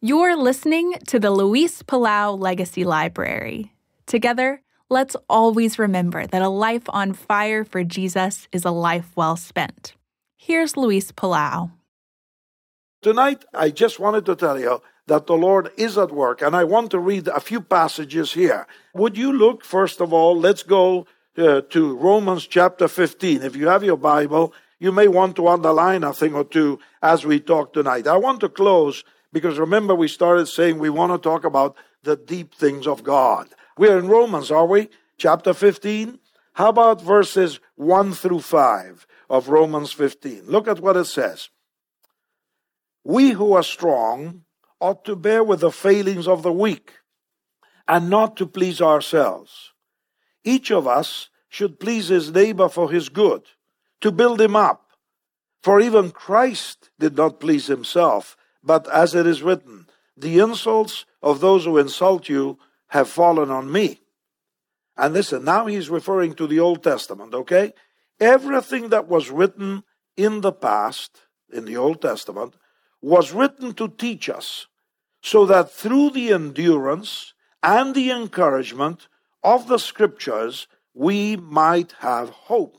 You're listening to the Luis Palau Legacy Library. Together, let's always remember that a life on fire for Jesus is a life well spent. Here's Luis Palau. Tonight, I just wanted to tell you that the Lord is at work, and I want to read a few passages here. Would you look, first of all, let's go to Romans chapter 15. If you have your Bible, you may want to underline a thing or two as we talk tonight. I want to close because remember we started saying we want to talk about the deep things of God. We're in Romans, are we? Chapter 15. How about verses 1 through 5 of Romans 15? Look at what it says. We who are strong ought to bear with the failings of the weak and not to please ourselves. Each of us should please his neighbor for his good, to build him up. For even Christ did not please himself, but as it is written, the insults of those who insult you have fallen on me. And listen, now he's referring to the Old Testament, okay? Everything that was written in the past, in the Old Testament, was written to teach us, so that through the endurance and the encouragement of the Scriptures, we might have hope.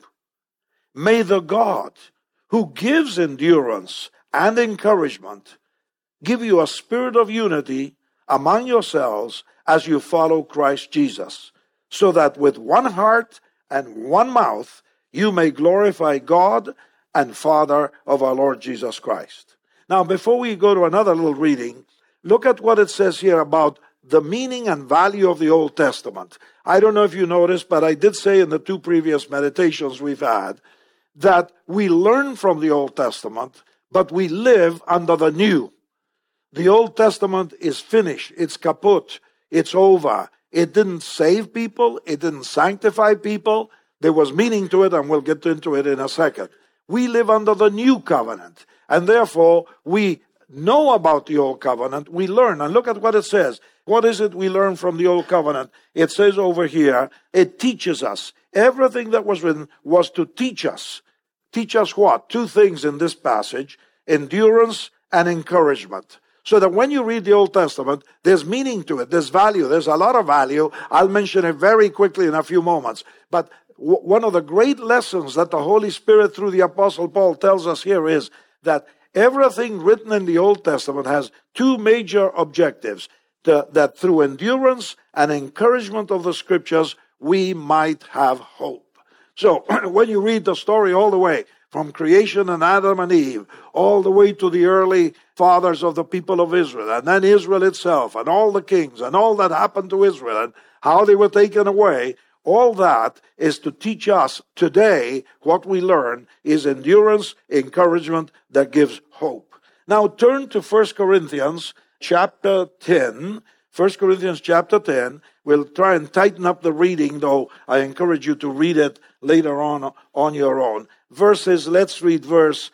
May the God who gives endurance and encouragement give you a spirit of unity among yourselves as you follow Christ Jesus, so that with one heart and one mouth you may glorify God and Father of our Lord Jesus Christ. Now, before we go to another little reading, look at what it says here about the meaning and value of the Old Testament. I don't know if you noticed, but I did say in the two previous meditations we've had that we learn from the Old Testament, but we live under the New. The Old Testament is finished. It's kaput. It's over. It didn't save people. It didn't sanctify people. There was meaning to it, and we'll get into it in a second. We live under the New Covenant, and therefore we know about the Old Covenant. We learn, and look at what it says. What is it we learn from the Old Covenant? It says over here, it teaches us. Everything that was written was to teach us. Teach us what? Two things in this passage, endurance and encouragement. So that when you read the Old Testament, there's meaning to it, there's value, there's a lot of value. I'll mention it very quickly in a few moments. But one of the great lessons that the Holy Spirit through the Apostle Paul tells us here is that everything written in the Old Testament has two major objectives. That through endurance and encouragement of the Scriptures, we might have hope. So when you read the story all the way from creation and Adam and Eve, all the way to the early fathers of the people of Israel, and then Israel itself, and all the kings, and all that happened to Israel, and how they were taken away, all that is to teach us today what we learn is endurance, encouragement that gives hope. Now turn to 1 Corinthians chapter 10. 1 Corinthians chapter 10. We'll try and tighten up the reading, though I encourage you to read it later on your own. Let's read verse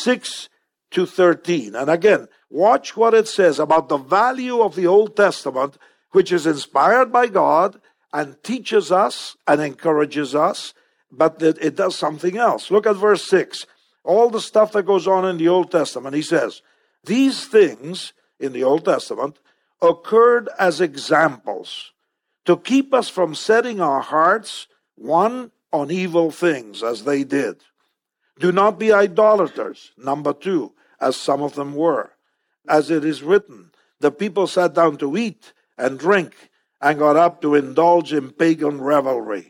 6 to 13. And again, watch what it says about the value of the Old Testament, which is inspired by God and teaches us and encourages us, but it does something else. Look at verse 6. All the stuff that goes on in the Old Testament, he says, these things in the Old Testament occurred as examples to keep us from setting our hearts one on evil things as they did. Do not be idolaters, number 2, as some of them were. As it is written, the people sat down to eat and drink and got up to indulge in pagan revelry.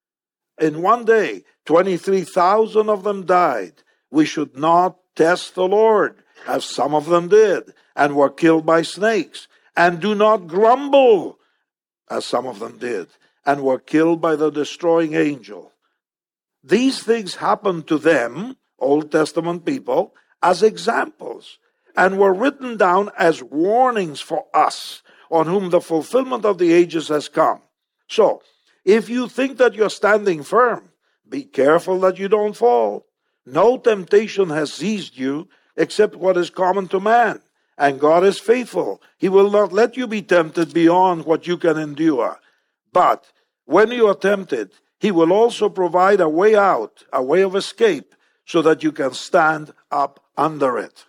In one day, 23,000 of them died. We should not test the Lord, as some of them did, and were killed by snakes. And do not grumble, as some of them did, and were killed by the destroying angel. These things happened to them, Old Testament people, as examples, and were written down as warnings for us, on whom the fulfillment of the ages has come. So, if you think that you're standing firm, be careful that you don't fall. No temptation has seized you except what is common to man. And God is faithful. He will not let you be tempted beyond what you can endure. But when you are tempted, He will also provide a way out, a way of escape, so that you can stand up under it.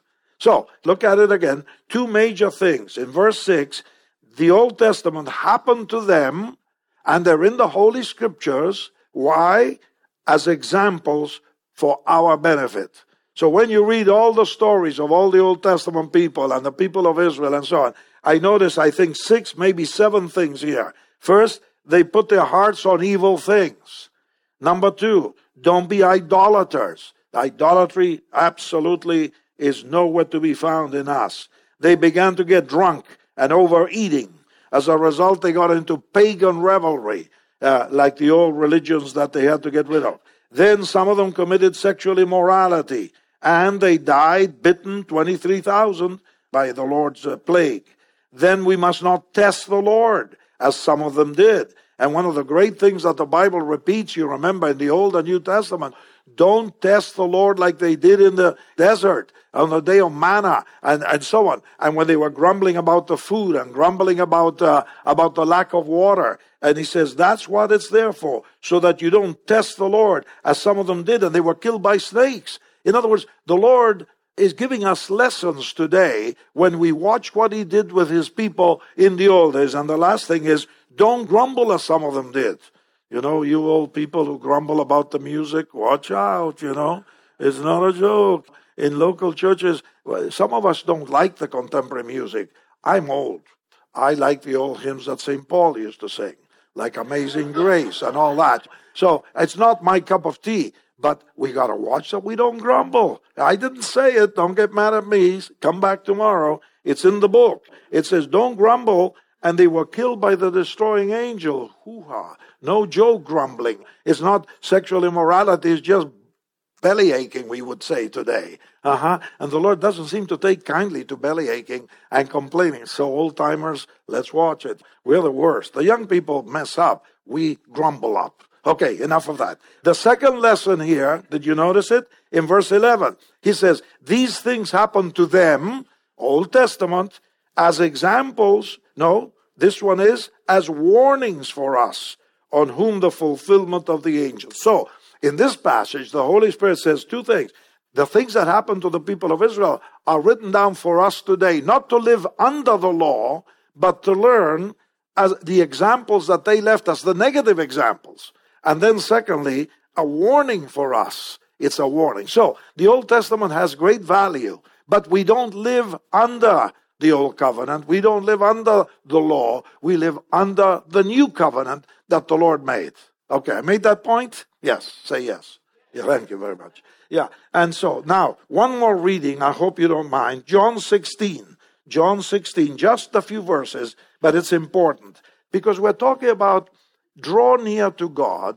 So, look at it again. Two major things. In verse 6, the Old Testament happened to them, and they're in the Holy Scriptures. Why? As examples for our benefit. So when you read all the stories of all the Old Testament people and the people of Israel and so on, I notice, I think 6, maybe 7 things here. First, they put their hearts on evil things. Number 2, don't be idolaters. Idolatry absolutely is nowhere to be found in us. They began to get drunk and overeating. As a result, they got into pagan revelry, like the old religions that they had to get rid of. Then some of them committed sexual immorality, and they died, bitten, 23,000 by the Lord's plague. Then we must not test the Lord, as some of them did. And one of the great things that the Bible repeats, you remember in the Old and New Testament, don't test the Lord like they did in the desert on the day of manna and so on. And when they were grumbling about the food and grumbling about the lack of water. And he says that's what it's there for, so that you don't test the Lord as some of them did, and they were killed by snakes. In other words, the Lord is giving us lessons today when we watch what he did with his people in the old days. And the last thing is, don't grumble as some of them did. You know, you old people who grumble about the music, watch out, you know. It's not a joke. In local churches, some of us don't like the contemporary music. I'm old. I like the old hymns that St. Paul used to sing, like Amazing Grace and all that. So it's not my cup of tea. But we got to watch that we don't grumble. I didn't say it. Don't get mad at me. Come back tomorrow. It's in the book. It says, don't grumble. And they were killed by the destroying angel. Hoo-ha. No joke grumbling. It's not sexual immorality. It's just belly aching, we would say today. And the Lord doesn't seem to take kindly to belly aching and complaining. So old timers, let's watch it. We're the worst. The young people mess up. We grumble up. Okay, enough of that. The second lesson here, did you notice it? In verse 11, he says, these things happened to them, Old Testament, as examples. No, this one is as warnings for us, on whom the fulfillment of the angels. So, in this passage, the Holy Spirit says two things. The things that happened to the people of Israel are written down for us today, not to live under the law, but to learn as the examples that they left us, the negative examples. And then secondly, a warning for us. It's a warning. So, the Old Testament has great value, but we don't live under the Old Covenant. We don't live under the law. We live under the New Covenant that the Lord made. Okay, I made that point? Yes, say yes. Yeah, thank you very much. Yeah, and so, now, one more reading, I hope you don't mind. John 16. John 16, just a few verses, but it's important. Because we're talking about draw near to God,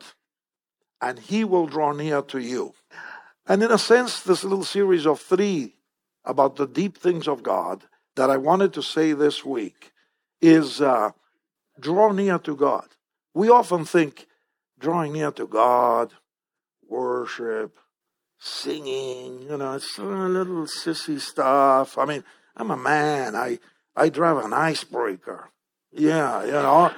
and he will draw near to you. And in a sense, this little series of 3 about the deep things of God that I wanted to say this week is draw near to God. We often think drawing near to God, worship, singing, you know, it's a little sissy stuff. I mean, I'm a man. I drive an icebreaker. Yeah, you know,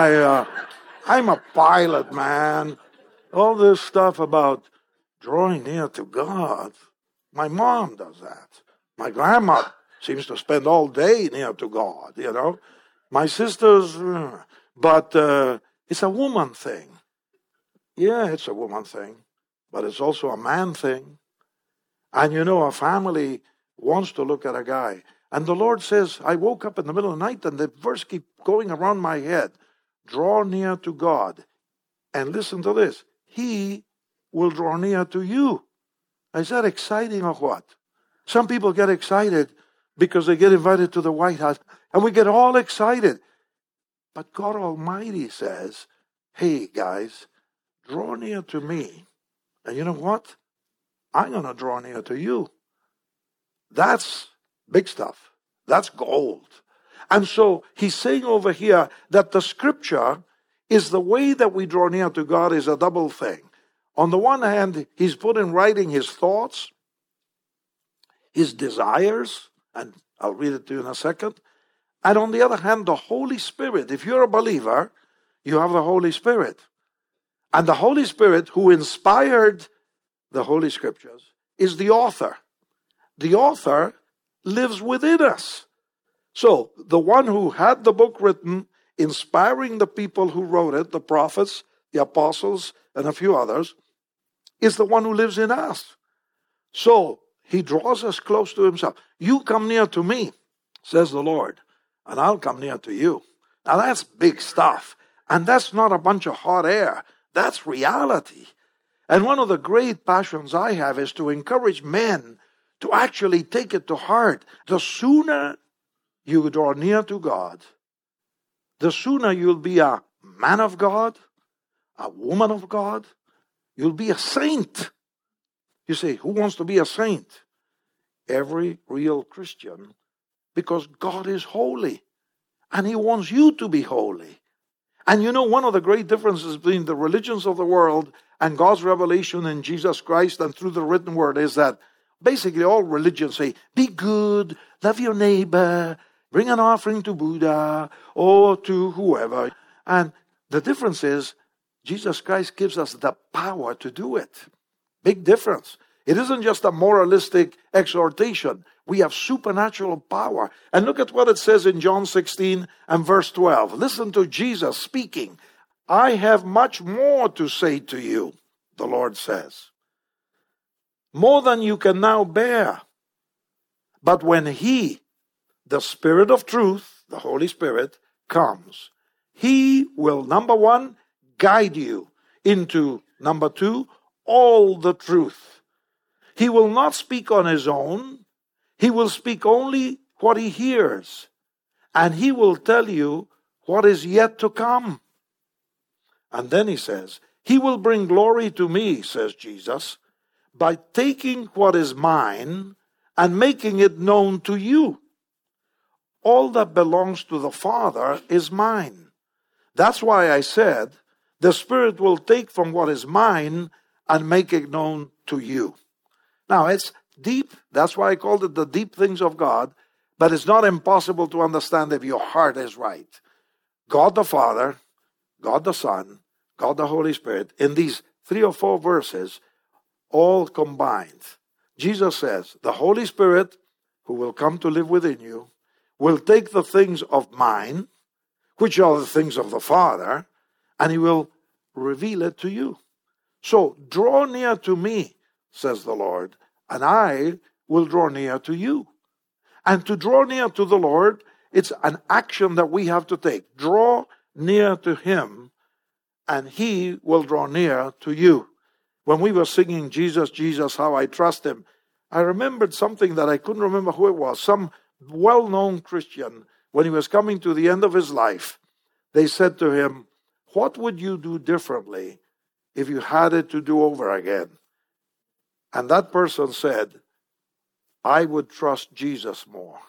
I'm a pilot, man. All this stuff about drawing near to God. My mom does that. My grandma seems to spend all day near to God, you know. My sisters, but it's a woman thing. Yeah, it's a woman thing, but it's also a man thing. And you know, a family wants to look at a guy. And the Lord says, I woke up in the middle of the night and the verse keeps going around my head. Draw near to God. And listen to this. He will draw near to you. Is that exciting or what? Some people get excited because they get invited to the White House. And we get all excited. But God Almighty says, hey guys, draw near to me. And you know what? I'm going to draw near to you. That's big stuff. That's gold. And so he's saying over here that the scripture is the way that we draw near to God is a double thing. On the one hand, he's put in writing his thoughts, his desires, and I'll read it to you in a second. And on the other hand, the Holy Spirit. If you're a believer, you have the Holy Spirit. And the Holy Spirit, who inspired the Holy Scriptures, is the author. The author lives within us. So the one who had the book written, inspiring the people who wrote it, the prophets, the apostles, and a few others, is the one who lives in us. So he draws us close to himself. You come near to me, says the Lord, and I'll come near to you. Now that's big stuff. And that's not a bunch of hot air. That's reality. And one of the great passions I have is to encourage men to actually take it to heart. The sooner you draw near to God, the sooner you'll be a man of God, a woman of God. You'll be a saint. You say, who wants to be a saint? Every real Christian, because God is holy. And he wants you to be holy. And you know, one of the great differences between the religions of the world and God's revelation in Jesus Christ and through the written word is that basically all religions say, be good, love your neighbor, bring an offering to Buddha or to whoever. And the difference is, Jesus Christ gives us the power to do it. Big difference. It isn't just a moralistic exhortation. We have supernatural power. And look at what it says in John 16 and verse 12. Listen to Jesus speaking. I have much more to say to you, the Lord says. More than you can now bear. But when He, the Spirit of truth, the Holy Spirit, comes, He will, number one, guide you into, number two, all the truth. He will not speak on His own. He will speak only what He hears. And He will tell you what is yet to come. And then He says, He will bring glory to me, says Jesus, by taking what is mine and making it known to you. All that belongs to the Father is mine. That's why I said, the Spirit will take from what is mine and make it known to you. Now, it's deep. That's why I called it the deep things of God. But it's not impossible to understand if your heart is right. God the Father, God the Son, God the Holy Spirit, in these 3 or 4 verses, all combined. Jesus says, the Holy Spirit, who will come to live within you, will take the things of mine, which are the things of the Father, and He will reveal it to you. So, draw near to me, says the Lord, and I will draw near to you. And to draw near to the Lord, it's an action that we have to take. Draw near to Him, and He will draw near to you. When we were singing, Jesus, Jesus, how I trust Him, I remembered something that I couldn't remember who it was. Some well-known Christian, when he was coming to the end of his life, they said to him, what would you do differently if you had it to do over again? And that person said, I would trust Jesus more.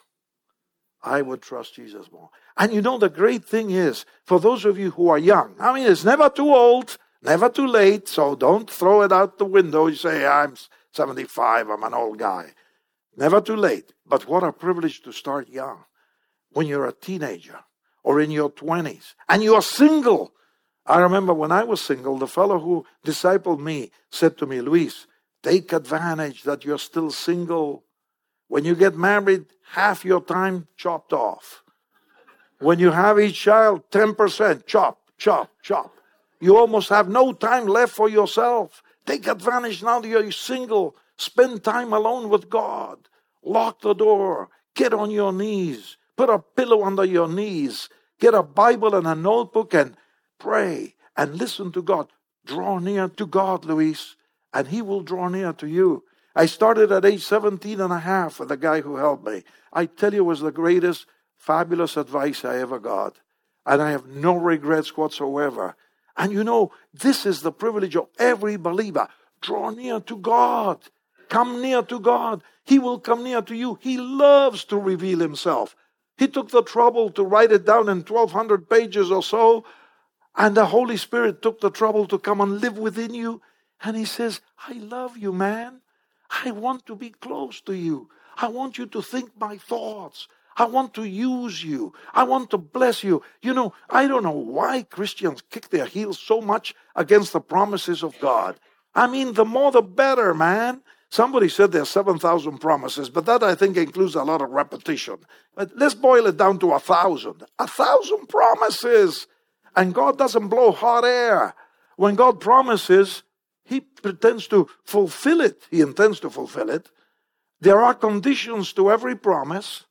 I would trust Jesus more. And you know, the great thing is, for those of you who are young, I mean, it's never too old, never too late, so don't throw it out the window. You say, I'm 75, I'm an old guy. Never too late. But what a privilege to start young. When you're a teenager or in your 20s and you're single. I remember when I was single, the fellow who discipled me said to me, Luis, take advantage that you're still single. When you get married, half your time chopped off. When you have each child, 10%, chop, chop, chop. You almost have no time left for yourself. Take advantage now that you're single. Spend time alone with God. Lock the door. Get on your knees. Put a pillow under your knees. Get a Bible and a notebook and pray and listen to God. Draw near to God, Luis, and He will draw near to you. I started at age 17 and a half with the guy who helped me. I tell you, it was the greatest, fabulous advice I ever got. And I have no regrets whatsoever. And you know, this is the privilege of every believer. Draw near to God. Come near to God. He will come near to you. He loves to reveal Himself. He took the trouble to write it down in 1,200 pages or so. And the Holy Spirit took the trouble to come and live within you. And He says, I love you, man. I want to be close to you. I want you to think my thoughts. I want to use you. I want to bless you. You know, I don't know why Christians kick their heels so much against the promises of God. I mean, the more the better, man. Somebody said there are 7,000 promises, but that I think includes a lot of repetition. But let's boil it down to 1,000. 1,000 promises. And God doesn't blow hot air. When God promises, He pretends to fulfill it. He intends to fulfill it. There are conditions to every promise.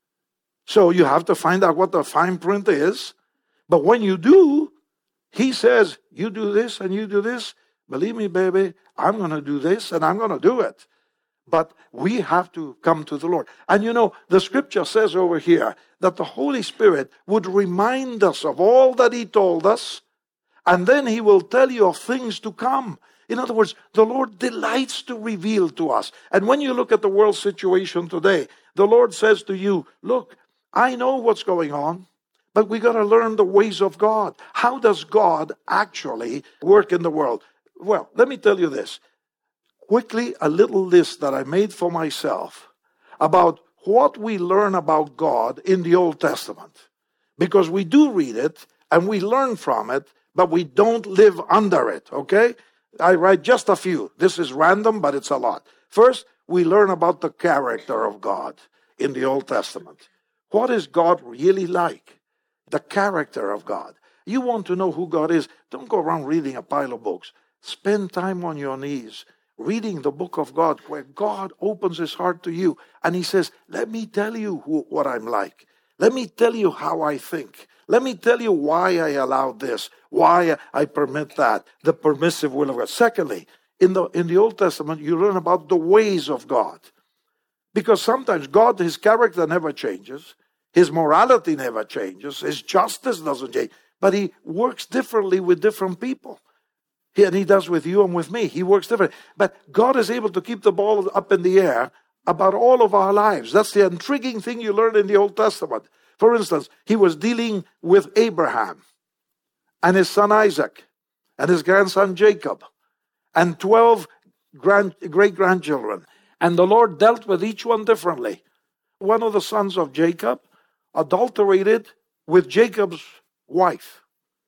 So you have to find out what the fine print is. But when you do, He says, you do this and you do this. Believe me, baby, I'm going to do this and I'm going to do it. But we have to come to the Lord. And you know, the scripture says over here that the Holy Spirit would remind us of all that He told us, and then He will tell you of things to come. In other words, the Lord delights to reveal to us. And when you look at the world situation today, the Lord says to you, look, I know what's going on, but we got to learn the ways of God. How does God actually work in the world? Well, let me tell you this. Quickly, a little list that I made for myself about what we learn about God in the Old Testament. Because we do read it and we learn from it, but we don't live under it, okay? I write just a few. This is random, but it's a lot. First, we learn about the character of God in the Old Testament. What is God really like? The character of God. You want to know who God is, don't go around reading a pile of books. Spend time on your knees, reading the book of God, where God opens His heart to you. And He says, let me tell you what I'm like. Let me tell you how I think. Let me tell you why I allowed this, why I permit that, the permissive will of God. Secondly, in the Old Testament, you learn about the ways of God. Because sometimes God, His character never changes. His morality never changes. His justice doesn't change. But He works differently with different people. And He does with you and with me. He works differently. But God is able to keep the ball up in the air about all of our lives. That's the intriguing thing you learn in the Old Testament. For instance, He was dealing with Abraham and his son Isaac and his grandson Jacob and 12 great-grandchildren. And the Lord dealt with each one differently. One of the sons of Jacob adulterated with Jacob's wife.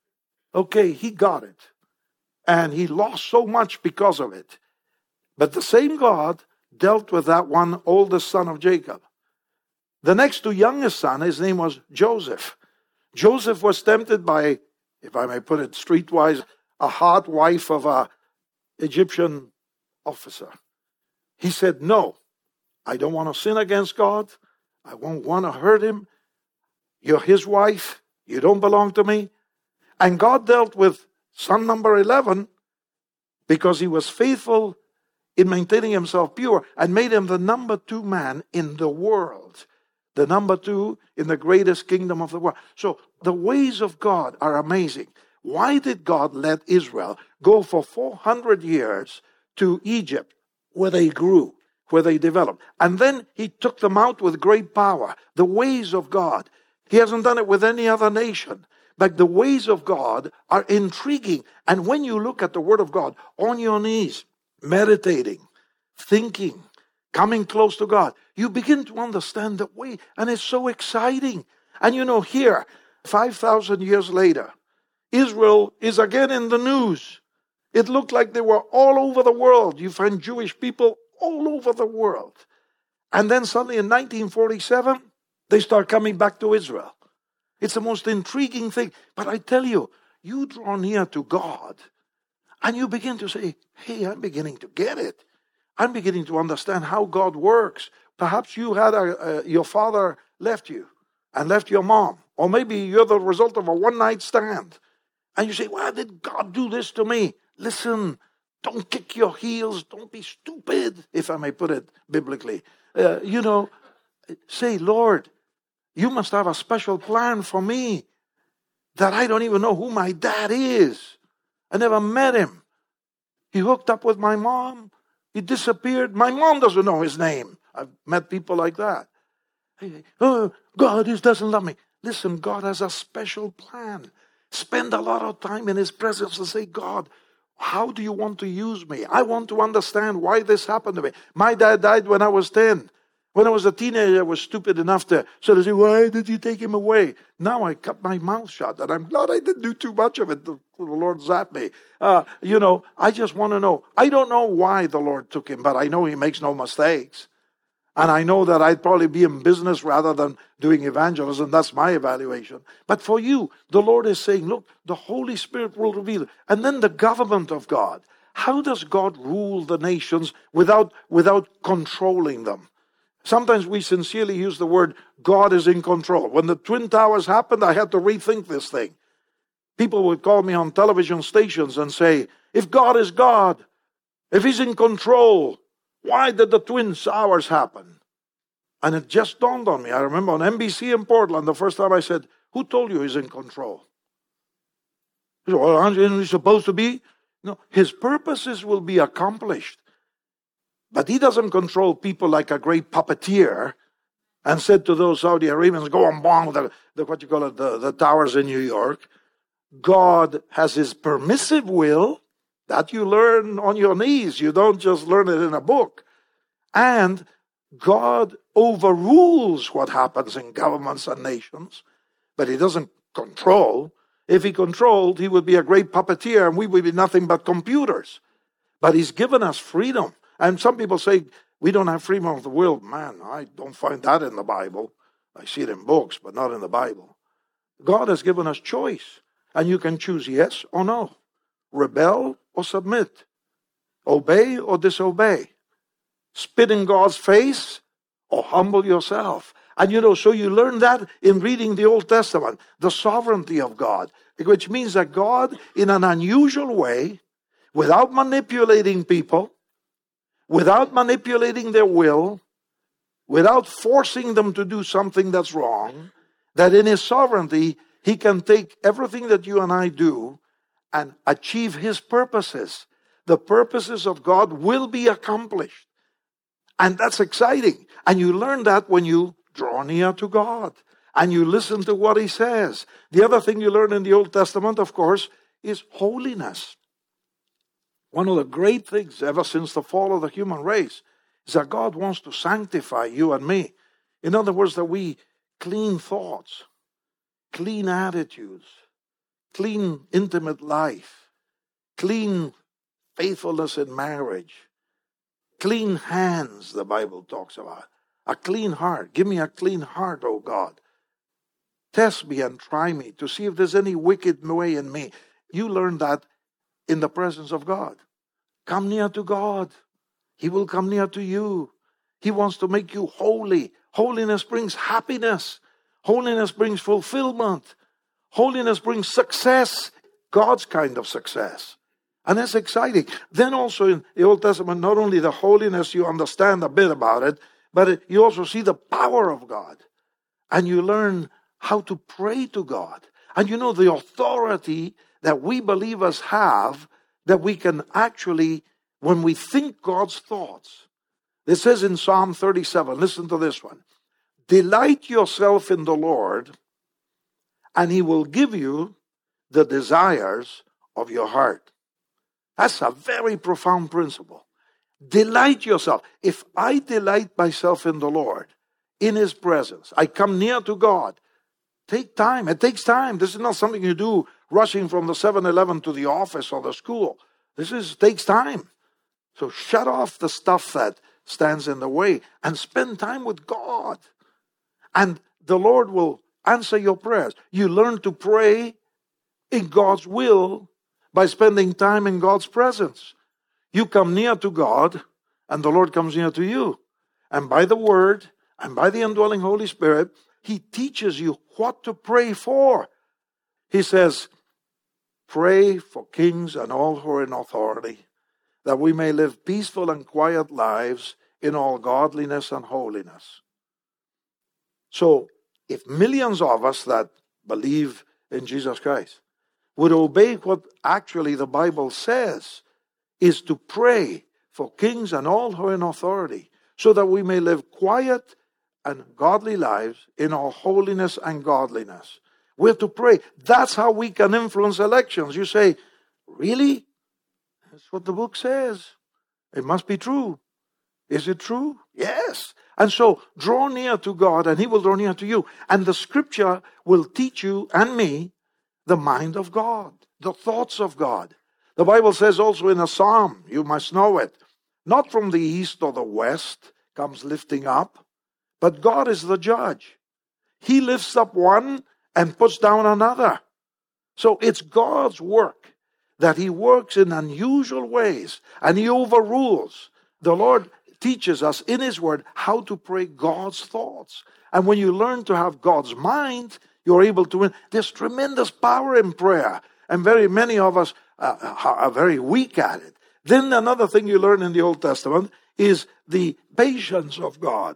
Okay, he got it. And he lost so much because of it. But the same God dealt with that one oldest son of Jacob. The next to youngest son, his name was Joseph. Joseph was tempted by, if I may put it streetwise, a hot wife of an Egyptian officer. He said, no, I don't want to sin against God. I won't want to hurt Him. You're His wife. You don't belong to me. And God dealt with son number 11 because he was faithful in maintaining himself pure and made him the number 2 man in the world. The number 2 in the greatest kingdom of the world. So the ways of God are amazing. Why did God let Israel go for 400 years to Egypt where they grew, where they developed? And then He took them out with great power. The ways of God. He hasn't done it with any other nation. But the ways of God are intriguing. And when you look at the Word of God on your knees, meditating, thinking, coming close to God, you begin to understand the way. And it's so exciting. And you know, here, 5,000 years later, Israel is again in the news. It looked like they were all over the world. You find Jewish people all over the world. And then suddenly in 1947, they start coming back to Israel. It's the most intriguing thing. But I tell you, you draw near to God and you begin to say, hey, I'm beginning to get it. I'm beginning to understand how God works. Perhaps you had your father left you and left your mom. Or maybe you're the result of a one-night stand. And you say, why did God do this to me? Listen, don't kick your heels. Don't be stupid, if I may put it biblically. Say, Lord, you must have a special plan for me that I don't even know who my dad is. I never met him. He hooked up with my mom. He disappeared. My mom doesn't know his name. I've met people like that. Oh, God doesn't love me. Listen, God has a special plan. Spend a lot of time in His presence and say, God, how do you want to use me? I want to understand why this happened to me. My dad died when I was 10. When I was a teenager, I was stupid enough to sort of say, why did you take him away? Now I cut my mouth shut, and I'm glad I didn't do too much of it. The Lord zapped me. I just want to know. I don't know why the Lord took him, but I know he makes no mistakes. And I know that I'd probably be in business rather than doing evangelism. That's my evaluation. But for you, the Lord is saying, look, the Holy Spirit will reveal it. And then the government of God. How does God rule the nations without controlling them? Sometimes we sincerely use the word, God is in control. When the Twin Towers happened, I had to rethink this thing. People would call me on television stations and say, if God is God, if he's in control, why did the Twin Towers happen? And it just dawned on me. I remember on NBC in Portland, the first time I said, who told you he's in control? He said, well, aren't you supposed to be? No, his purposes will be accomplished. But he doesn't control people like a great puppeteer and said to those Saudi Arabians, go and bomb the towers in New York. God has his permissive will that you learn on your knees. You don't just learn it in a book. And God overrules what happens in governments and nations, but he doesn't control. If he controlled, he would be a great puppeteer and we would be nothing but computers. But he's given us freedom. And some people say, we don't have freedom of the will. Man, I don't find that in the Bible. I see it in books, but not in the Bible. God has given us choice. And you can choose yes or no. Rebel or submit. Obey or disobey. Spit in God's face or humble yourself. And so you learn that in reading the Old Testament. The sovereignty of God. Which means that God, in an unusual way, without manipulating people, without manipulating their will, without forcing them to do something that's wrong, that in his sovereignty, he can take everything that you and I do and achieve his purposes. The purposes of God will be accomplished. And that's exciting. And you learn that when you draw near to God and you listen to what he says. The other thing you learn in the Old Testament, of course, is holiness. One of the great things ever since the fall of the human race is that God wants to sanctify you and me. In other words, that we clean thoughts, clean attitudes, clean intimate life, clean faithfulness in marriage, clean hands, the Bible talks about. A clean heart. Give me a clean heart, O God. Test me and try me to see if there's any wicked way in me. You learn that in the presence of God. Come near to God. He will come near to you. He wants to make you holy. Holiness brings happiness. Holiness brings fulfillment. Holiness brings success. God's kind of success. And that's exciting. Then also in the Old Testament, not only the holiness, you understand a bit about it, but you also see the power of God. And you learn how to pray to God. And the authority that we believers have, that we can actually, when we think God's thoughts. It says in Psalm 37, listen to this one. Delight yourself in the Lord, and he will give you the desires of your heart. That's a very profound principle. Delight yourself. If I delight myself in the Lord, in his presence, I come near to God. Take time. It takes time. This is not something you do rushing from the 7-Eleven to the office or the school. This takes time. So shut off the stuff that stands in the way and spend time with God. And the Lord will answer your prayers. You learn to pray in God's will by spending time in God's presence. You come near to God, and the Lord comes near to you. And by the Word, and by the indwelling Holy Spirit, he teaches you what to pray for. He says, pray for kings and all who are in authority, that we may live peaceful and quiet lives in all godliness and holiness. So, if millions of us that believe in Jesus Christ would obey what actually the Bible says, is to pray for kings and all who are in authority, so that we may live quiet and godly lives in all holiness and godliness. We have to pray. That's how we can influence elections. You say, really? That's what the book says. It must be true. Is it true? Yes. And so draw near to God and he will draw near to you. And the scripture will teach you and me the mind of God, the thoughts of God. The Bible says also in a psalm, you must know it, not from the east or the west comes lifting up, but God is the judge. He lifts up one and puts down another. So it's God's work that he works in unusual ways and he overrules. The Lord teaches us in his word how to pray God's thoughts. And when you learn to have God's mind, you're able to win. There's tremendous power in prayer. And very many of us are very weak at it. Then another thing you learn in the Old Testament is the patience of God.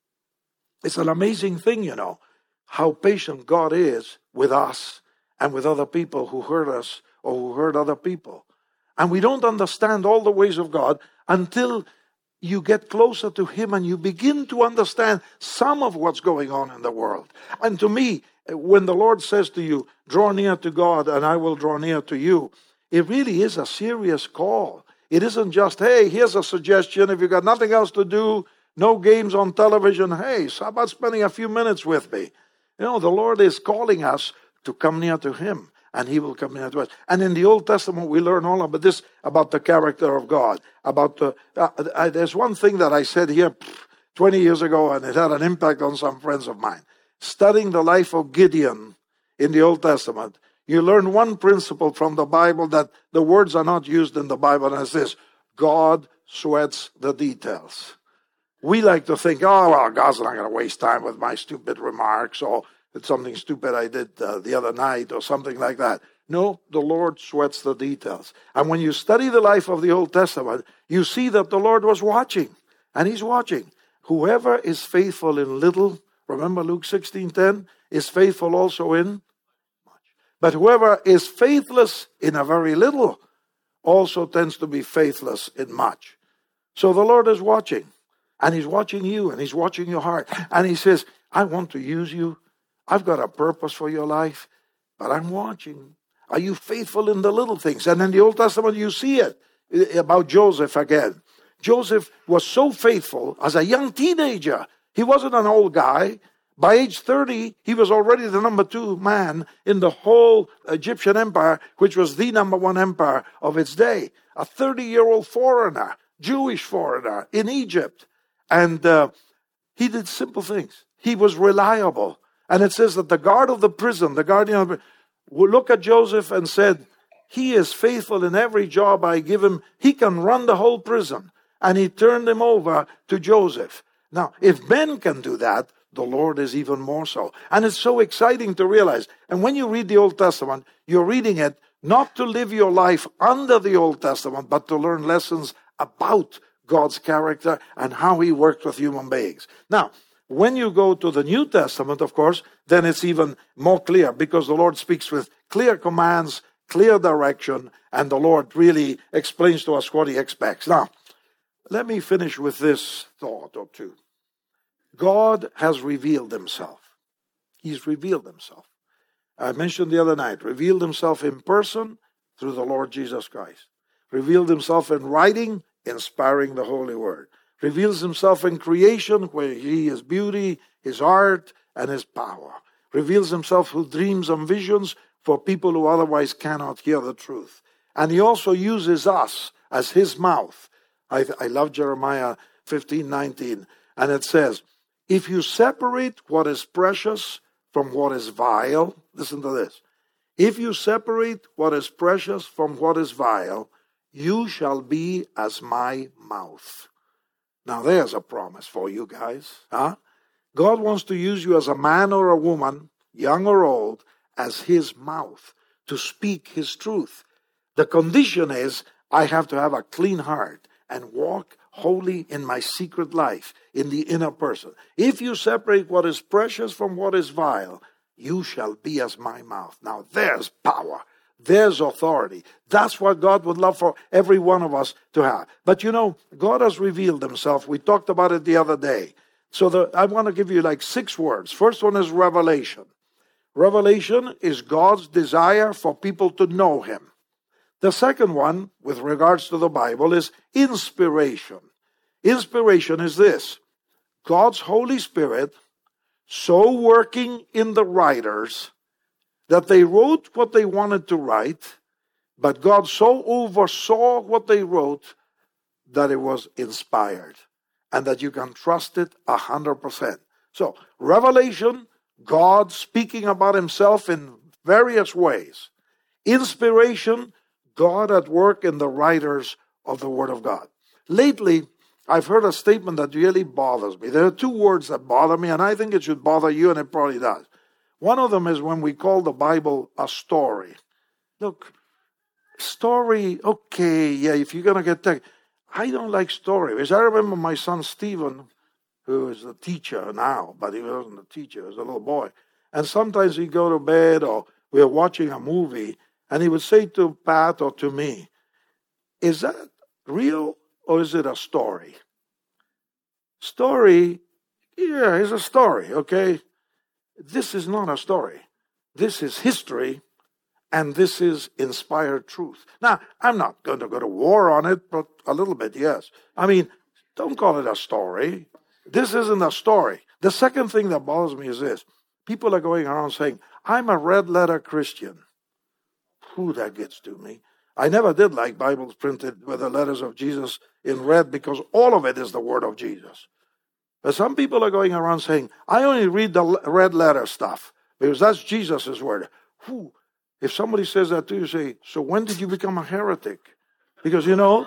It's an amazing thing, you know, how patient God is with us and with other people who hurt us or who hurt other people. And we don't understand all the ways of God until you get closer to him and you begin to understand some of what's going on in the world. And to me, when the Lord says to you, draw near to God and I will draw near to you, it really is a serious call. It isn't just, hey, here's a suggestion. If you've got nothing else to do, no games on television, hey, so how about spending a few minutes with me? You know, the Lord is calling us to come near to him, and he will come near to us. And in the Old Testament, we learn all about this, about the character of God. There's one thing that I said here 20 years ago, and it had an impact on some friends of mine. Studying the life of Gideon in the Old Testament, you learn one principle from the Bible that the words are not used in the Bible, and it's this: God sweats the details. We like to think, oh, well, God's not going to waste time with my stupid remarks, or it's something stupid I did the other night, or something like that. No, the Lord sweats the details. And when you study the life of the Old Testament, you see that the Lord was watching, and he's watching. Whoever is faithful in little, remember Luke 16:10, is faithful also in much. But whoever is faithless in a very little also tends to be faithless in much. So the Lord is watching. And he's watching you, and he's watching your heart. And he says, I want to use you. I've got a purpose for your life, but I'm watching. Are you faithful in the little things? And in the Old Testament, you see it about Joseph again. Joseph was so faithful as a young teenager. He wasn't an old guy. By age 30, he was already the number 2 man in the whole Egyptian empire, which was the number 1 empire of its day. A 30-year-old foreigner, Jewish foreigner in Egypt. And he did simple things. He was reliable. And it says that the guard of the prison, the guardian of the prison, would look at Joseph and said, he is faithful in every job I give him. He can run the whole prison. And he turned him over to Joseph. Now, if men can do that, the Lord is even more so. And it's so exciting to realize. And when you read the Old Testament, you're reading it not to live your life under the Old Testament, but to learn lessons about God's character and how he works with human beings. Now, when you go to the New Testament, of course, then it's even more clear because the Lord speaks with clear commands, clear direction, and the Lord really explains to us what he expects. Now, let me finish with this thought or two. God has revealed himself. He's revealed himself. I mentioned the other night, revealed himself in person through the Lord Jesus Christ. Revealed himself in writing, inspiring the Holy Word. Reveals himself in creation, where he is beauty, his art, and his power. Reveals himself through dreams and visions for people who otherwise cannot hear the truth. And he also uses us as his mouth. I love Jeremiah 15:19, and it says, if you separate what is precious from what is vile, listen to this. If you separate what is precious from what is vile, you shall be as my mouth. Now there's a promise for you guys. Huh? God wants to use you as a man or a woman, young or old, as his mouth to speak his truth. The condition is I have to have a clean heart and walk holy in my secret life, in the inner person. If you separate what is precious from what is vile, you shall be as my mouth. Now there's power. There's authority. That's what God would love for every one of us to have. But you know, God has revealed himself. We talked about it the other day. So I want to give you like 6 words. First one is revelation. Revelation is God's desire for people to know him. The second one, with regards to the Bible, is inspiration. Inspiration is this. God's Holy Spirit so working in the writers that they wrote what they wanted to write, but God so oversaw what they wrote that it was inspired and that you can trust it 100%. So, revelation, God speaking about himself in various ways. Inspiration, God at work in the writers of the Word of God. Lately, I've heard a statement that really bothers me. There are two words that bother me, and I think it should bother you, and it probably does. One of them is when we call the Bible a story. Look, story, okay, yeah, if you're going to get that. I don't like story. Because I remember my son Stephen, who is a teacher now, but he wasn't a teacher, he was a little boy. And sometimes he'd go to bed or we were watching a movie, and he would say to Pat or to me, is that real or is it a story? Story, yeah, it's a story, okay? This is not a story. This is history, and this is inspired truth. Now, I'm not going to go to war on it, but a little bit, yes. I mean, don't call it a story. This isn't a story. The second thing that bothers me is this. People are going around saying, I'm a red letter Christian. Who that gets to me. I never did like Bibles printed with the letters of Jesus in red because all of it is the word of Jesus. But some people are going around saying, I only read the red letter stuff because that's Jesus' word. Whew. If somebody says that to you, say, so when did you become a heretic? Because,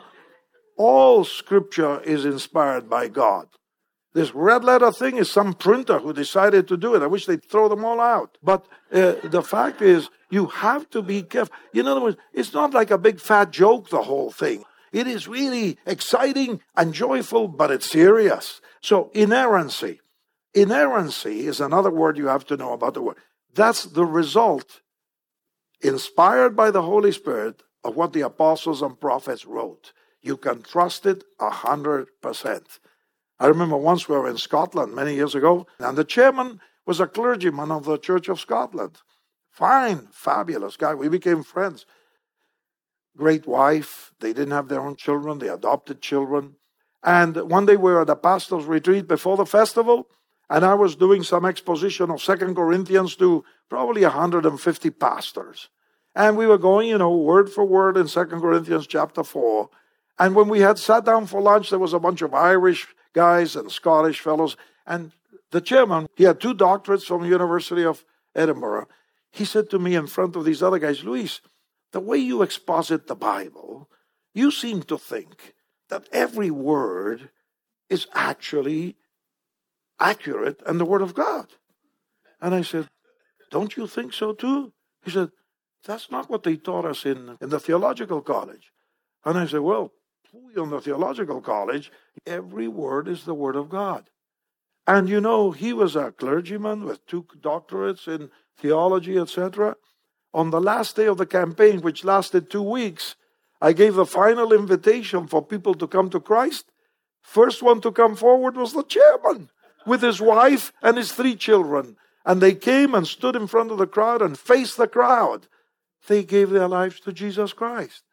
all scripture is inspired by God. This red letter thing is some printer who decided to do it. I wish they'd throw them all out. But the fact is, you have to be careful. In other words, it's not like a big fat joke, the whole thing. It is really exciting and joyful, but it's serious. So, inerrancy. Inerrancy is another word you have to know about the word. That's the result, inspired by the Holy Spirit, of what the apostles and prophets wrote. You can trust it 100%. I remember once we were in Scotland many years ago, and the chairman was a clergyman of the Church of Scotland. Fine, fabulous guy. We became friends. Great wife. They didn't have their own children. They adopted children. And one day we were at a pastor's retreat before the festival, and I was doing some exposition of 2 Corinthians to probably 150 pastors. And we were going, word for word in 2 Corinthians chapter 4. And when we had sat down for lunch, there was a bunch of Irish guys and Scottish fellows. And the chairman, he had 2 doctorates from the University of Edinburgh. He said to me in front of these other guys, Luis, the way you exposit the Bible, you seem to think that every word is actually accurate and the Word of God. And I said, don't you think so too? He said, that's not what they taught us in the theological college. And I said, well, in the theological college, every word is the Word of God. And he was a clergyman with 2 doctorates in theology, etc. On the last day of the campaign, which lasted 2 weeks, I gave the final invitation for people to come to Christ. First one to come forward was the chairman with his wife and his 3 children. And they came and stood in front of the crowd and faced the crowd. They gave their lives to Jesus Christ.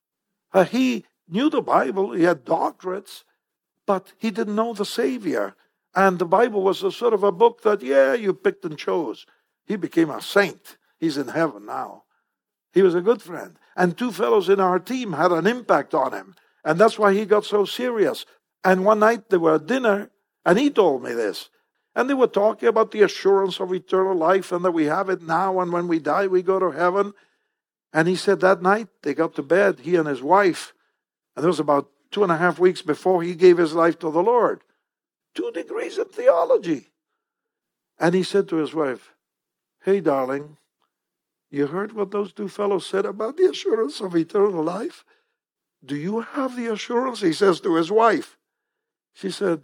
He knew the Bible, he had doctorates, but he didn't know the Savior. And the Bible was a sort of a book that, you picked and chose. He became a saint. He's in heaven now. He was a good friend. And 2 fellows in our team had an impact on him. And that's why he got so serious. And one night they were at dinner, and he told me this. And they were talking about the assurance of eternal life and that we have it now, and when we die, we go to heaven. And he said that night they got to bed, he and his wife. And it was about 2.5 weeks before he gave his life to the Lord. 2 degrees in theology. And he said to his wife, hey, darling, you heard what those 2 fellows said about the assurance of eternal life? Do you have the assurance? He says to his wife. She said,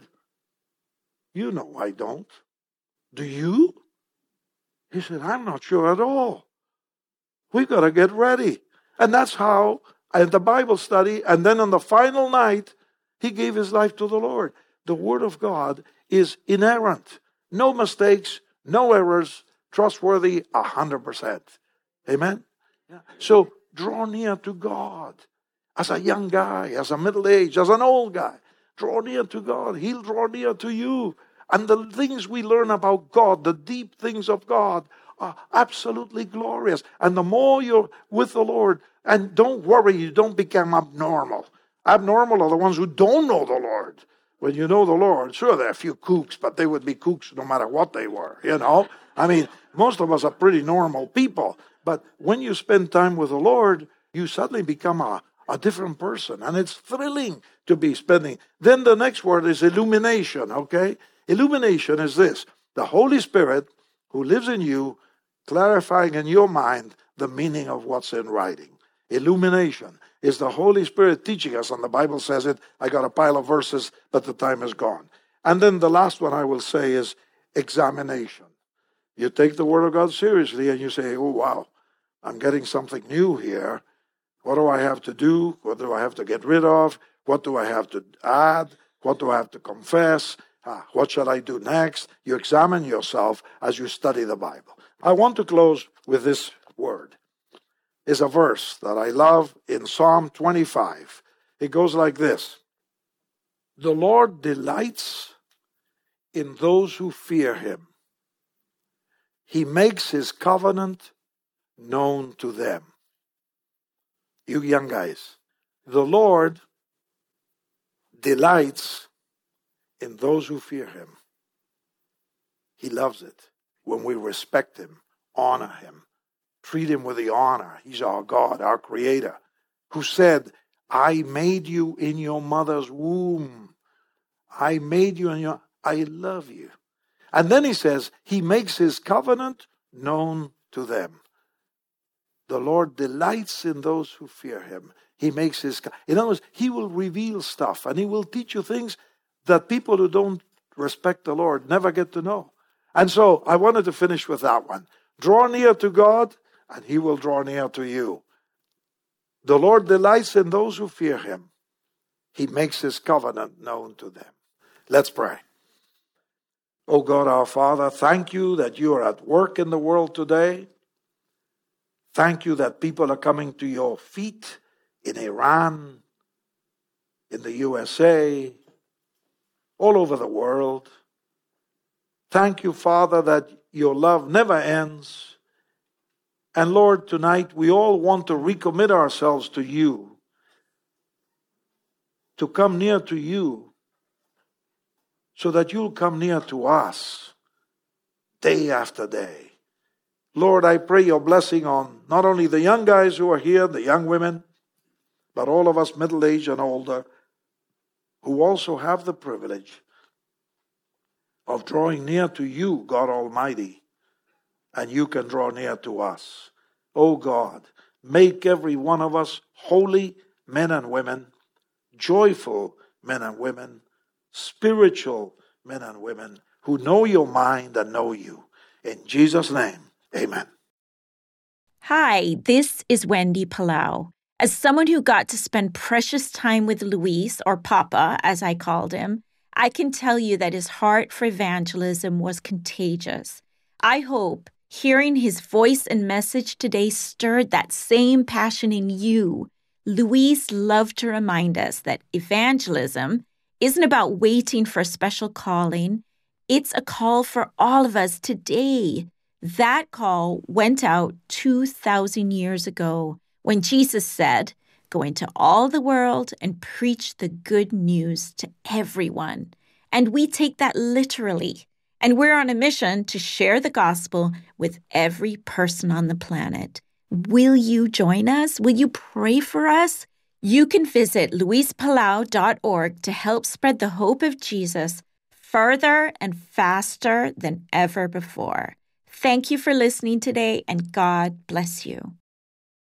I don't. Do you? He said, I'm not sure at all. We've got to get ready. And that's how, at the Bible study, and then on the final night, he gave his life to the Lord. The Word of God is inerrant. No mistakes, no errors, trustworthy 100%. Amen? Yeah. So draw near to God. As a young guy, as a middle-aged, as an old guy. Draw near to God. He'll draw near to you. And the things we learn about God, the deep things of God, are absolutely glorious. And the more you're with the Lord, and don't worry, you don't become abnormal. Abnormal are the ones who don't know the Lord. When you know the Lord, sure, there are a few kooks, but they would be kooks no matter what they were, I mean, most of us are pretty normal people. But when you spend time with the Lord, you suddenly become a different person. And it's thrilling to be spending. Then the next word is illumination, okay? Illumination is this: the Holy Spirit who lives in you, clarifying in your mind the meaning of what's in writing. Illumination is the Holy Spirit teaching us, and the Bible says it. I got a pile of verses, but the time is gone. And then the last one I will say is examination. You take the Word of God seriously and you say, oh, wow, I'm getting something new here. What do I have to do? What do I have to get rid of? What do I have to add? What do I have to confess? What shall I do next? You examine yourself as you study the Bible. I want to close with this word. It's a verse that I love in Psalm 25. It goes like this: the Lord delights in those who fear him. He makes his covenant known to them. You young guys, the Lord delights in those who fear him. He loves it when we respect him, honor him, treat him with the honor. He's our God, our Creator, who said, I made you in your mother's womb. I made you I love you. And then he says, he makes his covenant known to them. The Lord delights in those who fear him. He makes in other words, he will reveal stuff and he will teach you things that people who don't respect the Lord never get to know. And so I wanted to finish with that one. Draw near to God and he will draw near to you. The Lord delights in those who fear him. He makes his covenant known to them. Let's pray. Oh God, our Father, thank you that you are at work in the world today. Thank you that people are coming to your feet in Iran, in the USA, all over the world. Thank you, Father, that your love never ends. And Lord, tonight we all want to recommit ourselves to you, to come near to you, so that you'll come near to us day after day. Lord, I pray your blessing on not only the young guys who are here, the young women, but all of us middle-aged and older, who also have the privilege of drawing near to you, God Almighty, and you can draw near to us. Oh God, make every one of us holy men and women, joyful men and women, spiritual men and women who know your mind and know you. In Jesus' name, amen. Hi, this is Wendy Palau. As someone who got to spend precious time with Luis, or Papa, as I called him, I can tell you that his heart for evangelism was contagious. I hope hearing his voice and message today stirred that same passion in you. Luis loved to remind us that evangelism isn't about waiting for a special calling. It's a call for all of us today. That call went out 2,000 years ago when Jesus said, "Go into all the world and preach the good news to everyone." And we take that literally. And we're on a mission to share the gospel with every person on the planet. Will you join us? Will you pray for us? You can visit luispalau.org to help spread the hope of Jesus further and faster than ever before. Thank you for listening today, and God bless you.